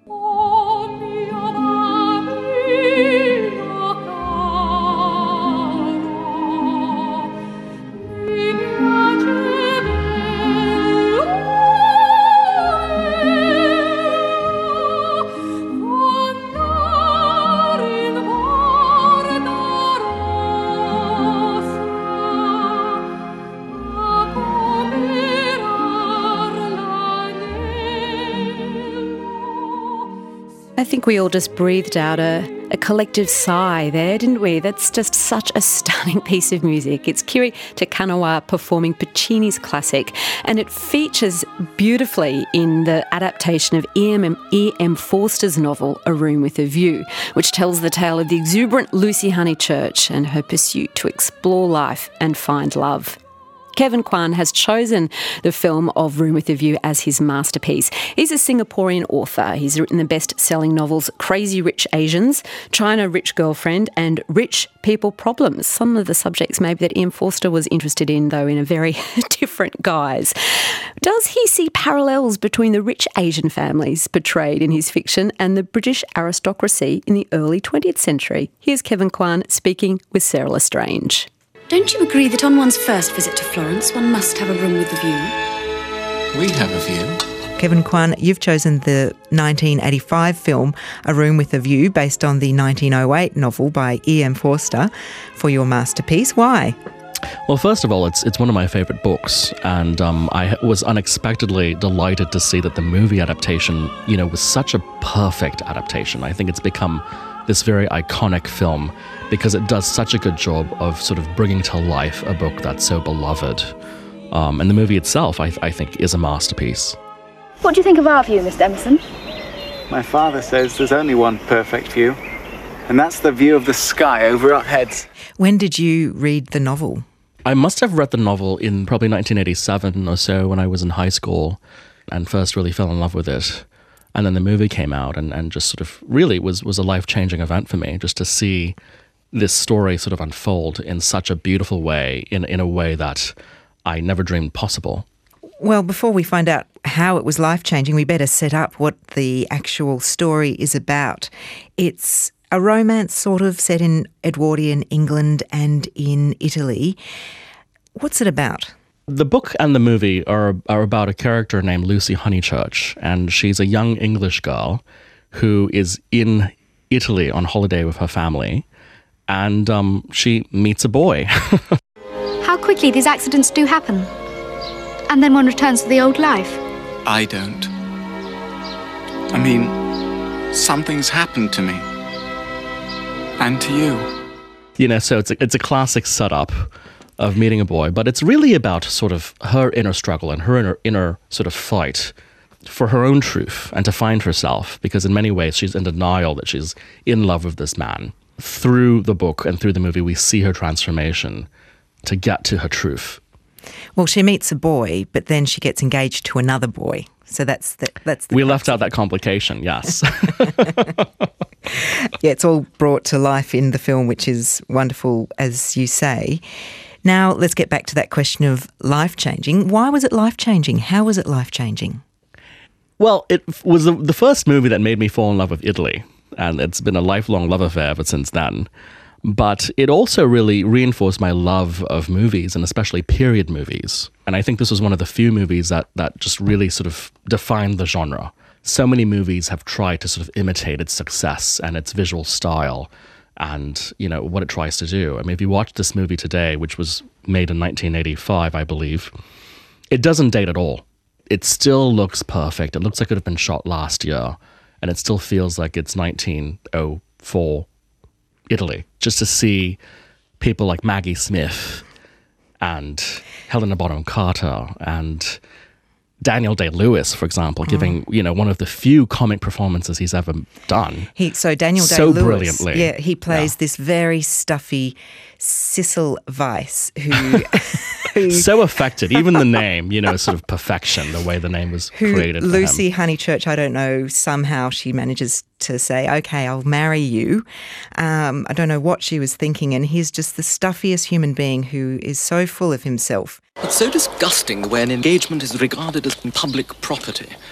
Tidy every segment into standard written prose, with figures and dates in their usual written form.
I think we all just breathed out a collective sigh there, didn't we? That's just such a stunning piece of music. It's Kiri Te Kanawa performing Puccini's classic, and it features beautifully in the adaptation of E.M. Forster's novel A Room with a View, which tells the tale of the exuberant Lucy Honeychurch and her pursuit to explore life and find love. Kevin Kwan has chosen the film of Room with a View as his masterpiece. He's a Singaporean author. He's written the best-selling novels Crazy Rich Asians, China Rich Girlfriend and Rich People Problems. Some of the subjects maybe that E.M. Forster was interested in, though in a very different guise. Does he see parallels between the rich Asian families portrayed in his fiction and the British aristocracy in the early 20th century? Here's Kevin Kwan speaking with Sarah Lestrange. Don't you agree that on one's first visit to Florence, one must have a room with a view? We have a view. Kevin Kwan, you've chosen the 1985 film A Room with a View, based on the 1908 novel by E.M. Forster, for your masterpiece. Why? Well, first of all, it's one of my favourite books, and I was unexpectedly delighted to see that the movie adaptation, was such a perfect adaptation. I think it's become this very iconic film because it does such a good job of sort of bringing to life a book that's so beloved. And the movie itself, I think, is a masterpiece. What do you think of our view, Mr. Emerson? My father says there's only one perfect view, and that's the view of the sky over our heads. When did you read the novel? I must have read the novel in probably 1987 or so when I was in high school and first really fell in love with it. And then the movie came out and just sort of really was a life-changing event for me, just to see this story sort of unfold in such a beautiful way, in a way that I never dreamed possible. Well, before we find out how it was life-changing, we better set up what the actual story is about. It's a romance sort of set in Edwardian England and in Italy. What's it about? The book and the movie are about a character named Lucy Honeychurch, and she's a young English girl who is in Italy on holiday with her family, and she meets a boy. How quickly these accidents do happen. And then one returns to the old life. I don't. I mean, something's happened to me. And to you. So it's a classic setup of meeting a boy, but it's really about sort of her inner struggle and her inner sort of fight for her own truth and to find herself, because in many ways she's in denial that she's in love with this man. Through the book and through the movie, we see her transformation to get to her truth. Well, she meets a boy, but then she gets engaged to another boy. So that's the we left out that complication, yes. Yeah, it's all brought to life in the film, which is wonderful, as you say. Now, let's get back to that question of life-changing. Why was it life-changing? How was it life-changing? Well, it was the first movie that made me fall in love with Italy, and it's been a lifelong love affair ever since then. But it also really reinforced my love of movies, and especially period movies. And I think this was one of the few movies that just really sort of defined the genre. So many movies have tried to sort of imitate its success and its visual style and, what it tries to do. I mean, if you watch this movie today, which was made in 1985, I believe, it doesn't date at all. It still looks perfect. It looks like it could have been shot last year, and it still feels like it's 1904 Italy. Just to see people like Maggie Smith and Helena Bonham Carter and Daniel Day-Lewis, for example, giving one of the few comic performances he's ever done. Daniel Day-Lewis, so brilliantly. Yeah, he plays this very stuffy Cecil Weiss who so affected. Even the name, sort of perfection, the way the name was created. Lucy Honeychurch, I don't know, somehow she manages to say, okay, I'll marry you. I don't know what she was thinking, and he's just the stuffiest human being who is so full of himself. It's so disgusting the way an engagement is regarded as public property.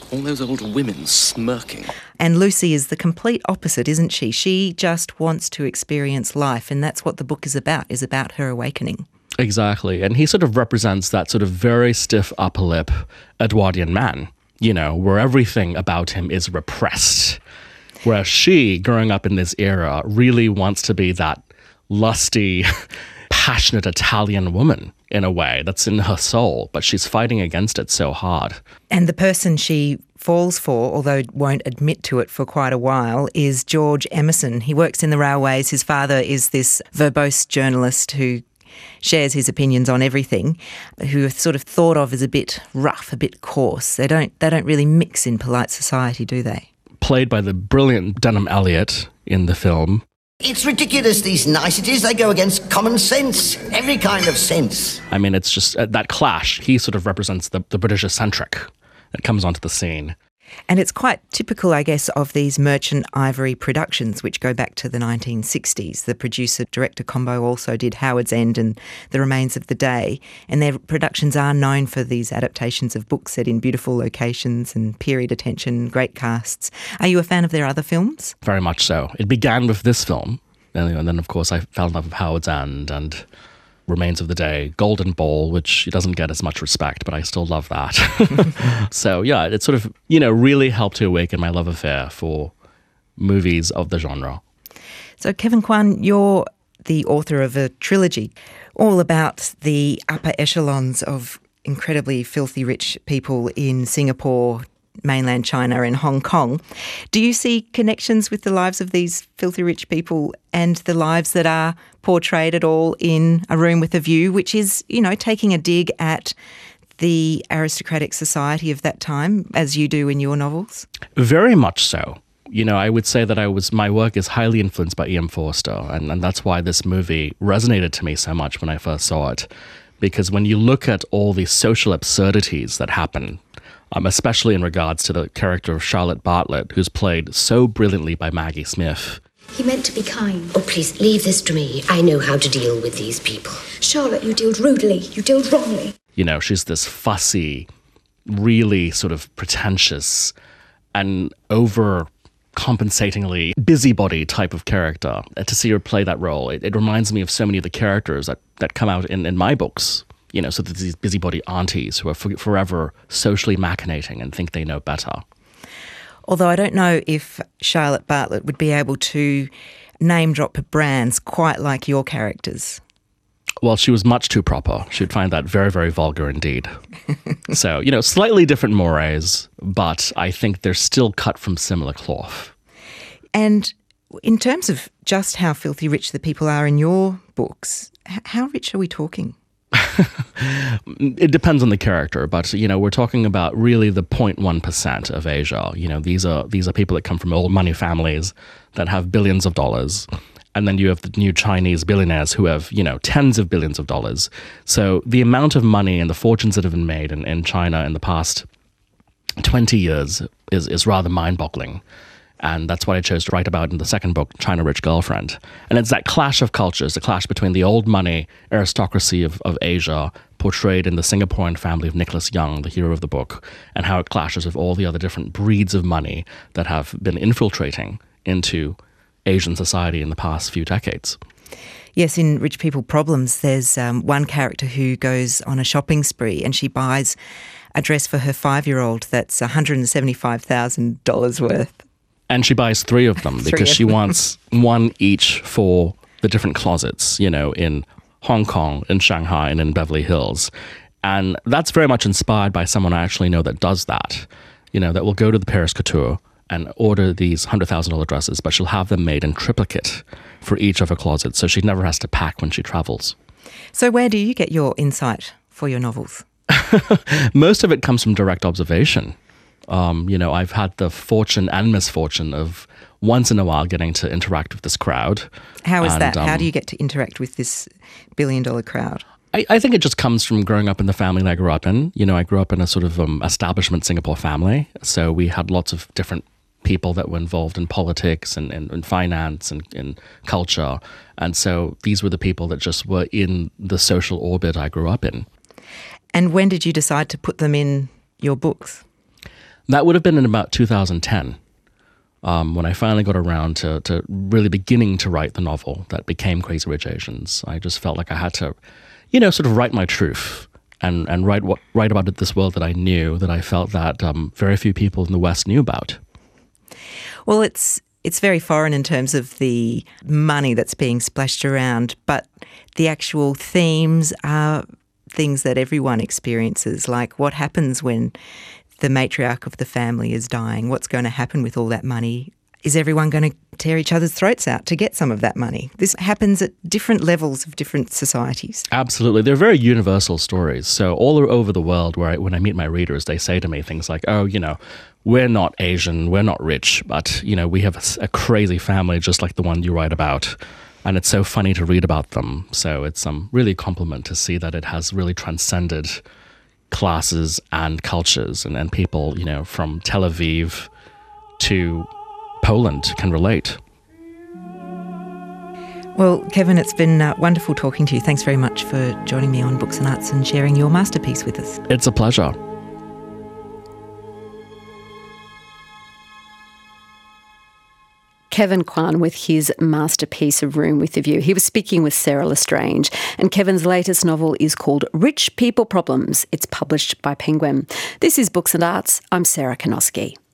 All those old women smirking. And Lucy is the complete opposite, isn't she? She just wants to experience life, and that's what the book is about her awakening. Exactly. And he sort of represents that sort of very stiff upper lip Edwardian man, you know, where everything about him is repressed. Whereas she, growing up in this era, really wants to be that lusty, passionate Italian woman in a way that's in her soul, but she's fighting against it so hard. And the person she falls for, although won't admit to it for quite a while, is George Emerson. He works in the railways. His father is this verbose journalist who shares his opinions on everything, who are sort of thought of as a bit rough, a bit coarse. They don't really mix in polite society, do they? Played by the brilliant Denham Elliott in the film. It's ridiculous, these niceties. They go against common sense, every kind of sense. I mean, it's just that clash. He sort of represents the British eccentric that comes onto the scene. And it's quite typical, I guess, of these Merchant Ivory productions, which go back to the 1960s. The producer-director combo also did Howard's End and The Remains of the Day, and their productions are known for these adaptations of books set in beautiful locations and period attention, great casts. Are you a fan of their other films? Very much so. It began with this film, and then, of course, I fell in love with Howard's End and Remains of the Day, Golden Ball, which doesn't get as much respect, but I still love that. So, yeah, it sort of, really helped to awaken my love affair for movies of the genre. So, Kevin Kwan, you're the author of a trilogy all about the upper echelons of incredibly filthy rich people in Singapore, mainland China and Hong Kong. Do you see connections with the lives of these filthy rich people and the lives that are portrayed at all in A Room with a View, which is, taking a dig at the aristocratic society of that time, as you do in your novels? Very much so. I would say that my work is highly influenced by E.M. Forster, and that's why this movie resonated to me so much when I first saw it. Because when you look at all the social absurdities that happen, especially in regards to the character of Charlotte Bartlett, who's played so brilliantly by Maggie Smith. He meant to be kind. Oh, please, leave this to me. I know how to deal with these people. Charlotte, you dealt rudely. You dealt wrongly. She's this fussy, really sort of pretentious and overcompensatingly busybody type of character. To see her play that role, it reminds me of so many of the characters that come out in my books. So there's these busybody aunties who are forever socially machinating and think they know better. Although I don't know if Charlotte Bartlett would be able to name drop brands quite like your characters. Well, she was much too proper. She'd find that very, very vulgar indeed. So, slightly different mores, but I think they're still cut from similar cloth. And in terms of just how filthy rich the people are in your books, how rich are we talking? It depends on the character, but we're talking about really the 0.1% of Asia. These are people that come from old money families that have billions of dollars, and then you have the new Chinese billionaires who have tens of billions of dollars. So the amount of money and the fortunes that have been made in China in the past 20 years is rather mind-boggling. And that's what I chose to write about in the second book, China Rich Girlfriend. And it's that clash of cultures, the clash between the old money aristocracy of Asia, portrayed in the Singaporean family of Nicholas Young, the hero of the book, and how it clashes with all the other different breeds of money that have been infiltrating into Asian society in the past few decades. Yes, in Rich People Problems, there's one character who goes on a shopping spree and she buys a dress for her 5-year-old that's $175,000 worth. And she buys 3 of them because she wants one each for the different closets, in Hong Kong, in Shanghai, and in Beverly Hills. And that's very much inspired by someone I actually know that does that, that will go to the Paris Couture and order these $100,000 dresses, but she'll have them made in triplicate for each of her closets, so she never has to pack when she travels. So where do you get your insight for your novels? Most of it comes from direct observation. I've had the fortune and misfortune of once in a while getting to interact with this crowd. How is that? How do you get to interact with this billion-dollar crowd? I think it just comes from growing up in the family that I grew up in. I grew up in a sort of establishment Singapore family. So we had lots of different people that were involved in politics and finance and in culture. And so these were the people that just were in the social orbit I grew up in. And when did you decide to put them in your books? That would have been in about 2010, when I finally got around to really beginning to write the novel that became Crazy Rich Asians. I just felt like I had to, sort of write my truth and write about this world that I knew, that I felt that very few people in the West knew about. Well, it's very foreign in terms of the money that's being splashed around, but the actual themes are things that everyone experiences, like what happens when the matriarch of the family is dying, what's going to happen with all that money? Is everyone going to tear each other's throats out to get some of that money? This happens at different levels of different societies. Absolutely. They're very universal stories. So all over the world, when I meet my readers, they say to me things like, oh, we're not Asian, we're not rich, but, we have a crazy family just like the one you write about. And it's so funny to read about them. So it's really a compliment to see that it has really transcended classes and cultures, and people, from Tel Aviv to Poland can relate. Well, Kevin, it's been wonderful talking to you. Thanks very much for joining me on Books and Arts and sharing your masterpiece with us. It's a pleasure. Kevin Kwan with his masterpiece, A Room with a View. He was speaking with Sarah Lestrange, and Kevin's latest novel is called Rich People Problems. It's published by Penguin. This is Books and Arts. I'm Sarah Kanoski.